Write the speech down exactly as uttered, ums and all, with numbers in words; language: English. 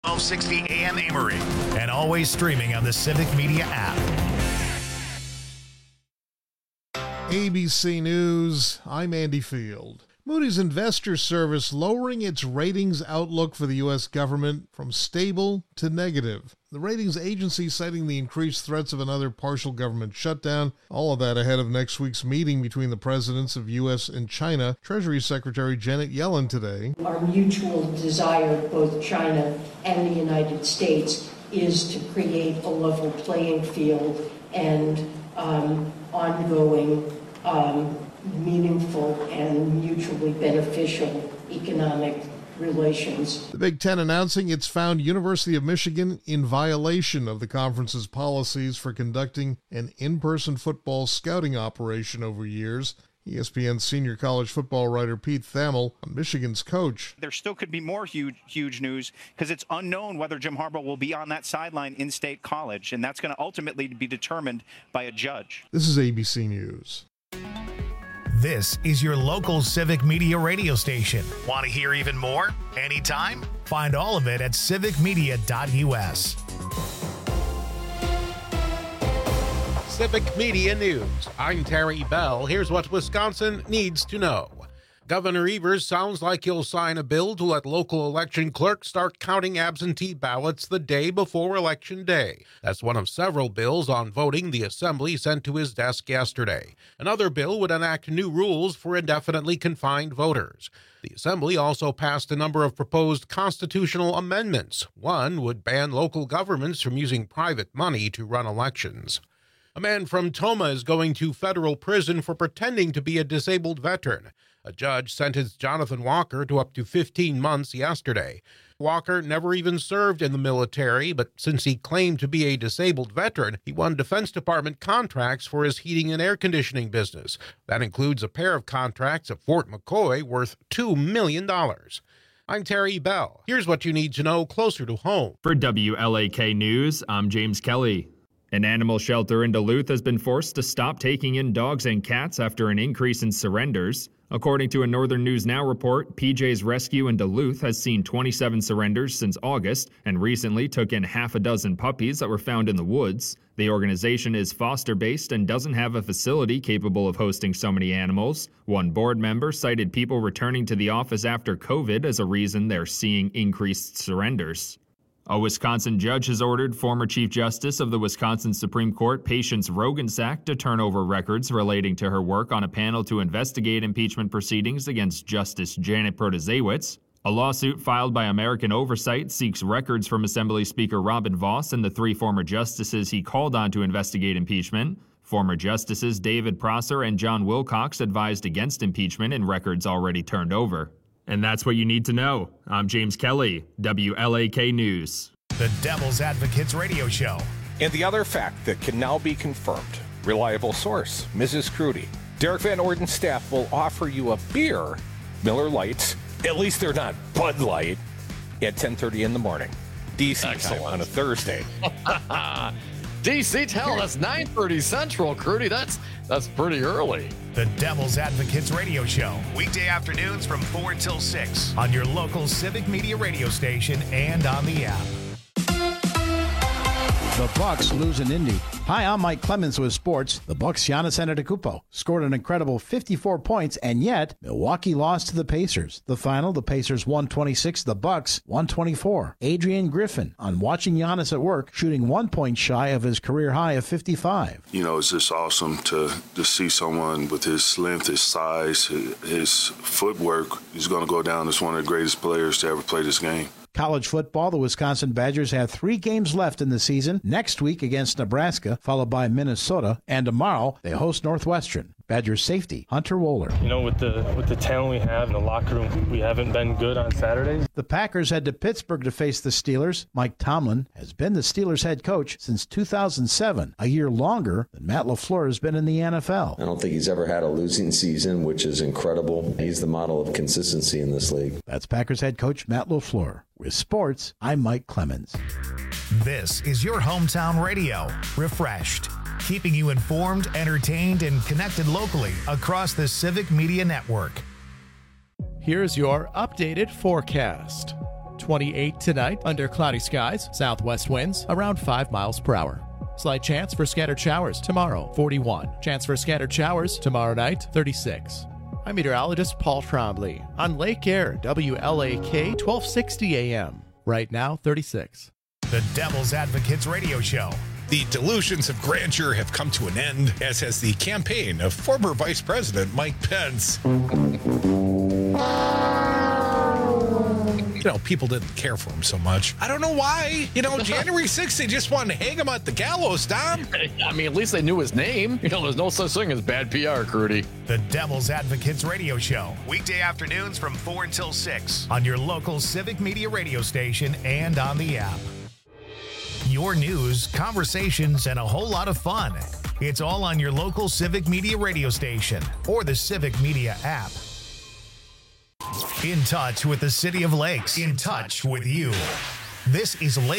twelve sixty A M Amory, and always streaming on the Civic Media app. A B C News, I'm Andy Field. Moody's Investor Service lowering its ratings outlook for the U S government from stable to negative. The ratings agency citing the increased threats of another partial government shutdown. All of that ahead of next week's meeting between the presidents of U S and China. Treasury Secretary Janet Yellen today. Our mutual desire, both China and the United States, is to create a level playing field and um, ongoing um, meaningful and mutually beneficial economic relations. The Big Ten announcing it's found University of Michigan in violation of the conference's policies for conducting an in-person football scouting operation over years. E S P N senior college football writer Pete Thamel, Michigan's coach. There still could be more huge, huge news because it's unknown whether Jim Harbaugh will be on that sideline in State College, and that's going to ultimately be determined by a judge. This is A B C News. This is your local Civic Media radio station. Want to hear even more? Anytime? Find all of it at civic media dot u s. Civic Media News. I'm Terry Bell. Here's what Wisconsin needs to know. Governor Evers sounds like he'll sign a bill to let local election clerks start counting absentee ballots the day before Election Day. That's one of several bills on voting the Assembly sent to his desk yesterday. Another bill would enact new rules for indefinitely confined voters. The Assembly also passed a number of proposed constitutional amendments. One would ban local governments from using private money to run elections. A man from Toma is going to federal prison for pretending to be a disabled veteran. A judge sentenced Jonathan Walker to up to fifteen months yesterday. Walker never even served in the military, but since he claimed to be a disabled veteran, he won Defense Department contracts for his heating and air conditioning business. That includes a pair of contracts at Fort McCoy worth two million dollars. I'm Terry Bell. Here's what you need to know closer to home. For W L A K News, I'm James Kelly. An animal shelter in Duluth has been forced to stop taking in dogs and cats after an increase in surrenders. According to a Northern News Now report, P J's Rescue in Duluth has seen twenty-seven surrenders since August and recently took in half a dozen puppies that were found in the woods. The organization is foster-based and doesn't have a facility capable of hosting so many animals. One board member cited people returning to the office after COVID as a reason they're seeing increased surrenders. A Wisconsin judge has ordered former Chief Justice of the Wisconsin Supreme Court, Patience Rogensack, to turn over records relating to her work on a panel to investigate impeachment proceedings against Justice Janet Protasiewicz. A lawsuit filed by American Oversight seeks records from Assembly Speaker Robin Vos and the three former justices he called on to investigate impeachment. Former Justices David Prosser and John Wilcox advised against impeachment in records already turned over. And that's what you need to know. I'm James Kelly, W L A K News. The Devil's Advocates Radio Show. And the other fact that can now be confirmed. Reliable source, Missus Crudy. Derek Van Orden's staff will offer you a beer, Miller Lights, at least they're not Bud Light, at ten thirty in the morning. D C time on a Thursday. D C, tell that's nine thirty Central, Crudy. That's that's pretty early. The Devil's Advocates Radio Show. Weekday afternoons from four till six on your local Civic Media radio station and on the app. The Bucks lose in Indy. Hi, I'm Mike Clemens with sports. The Bucks' Giannis Antetokounmpo scored an incredible fifty-four points, and yet Milwaukee lost to the Pacers. The final, the Pacers one twenty-six, the Bucks one twenty-four. Adrian Griffin on watching Giannis at work, shooting one point shy of his career high of fifty-five. You know, it's just awesome to, to see someone with his length, his size, his, his footwork. He's going to go down as one of the greatest players to ever play this game. College football, the Wisconsin Badgers have three games left in the season. Next week against Nebraska, followed by Minnesota, and tomorrow they host Northwestern. Badgers safety, Hunter Wohler. You know, with the with the talent we have in the locker room, we haven't been good on Saturdays. The Packers head to Pittsburgh to face the Steelers. Mike Tomlin has been the Steelers head coach since two thousand seven, a year longer than Matt LaFleur has been in the N F L. I don't think he's ever had a losing season, which is incredible. He's the model of consistency in this league. That's Packers head coach Matt LaFleur. With sports, I'm Mike Clemens. This is your hometown radio, Refreshed, keeping you informed, entertained, and connected locally across the Civic Media Network. Here's your updated forecast. twenty-eight tonight under cloudy skies, southwest winds around five miles per hour. Slight chance for scattered showers tomorrow, forty-one. Chance for scattered showers tomorrow night, thirty-six. I'm meteorologist Paul Trombley on Lake Air, W L A K, twelve sixty A M. Right now, thirty-six. The Devil's Advocates Radio Show. The delusions of grandeur have come to an end, as has the campaign of former Vice President Mike Pence. You know, people didn't care for him so much. I don't know why. You know, January sixth, they just wanted to hang him at the gallows, Tom. I mean, at least they knew his name. You know, there's no such thing as bad P R, Crudy. The Devil's Advocates Radio Show. Weekday afternoons from four until six on your local Civic Media radio station and on the app. Your news, conversations, and a whole lot of fun. It's all on your local Civic Media radio station or the Civic Media app. In touch with the City of Lakes. In touch with you. This is Lake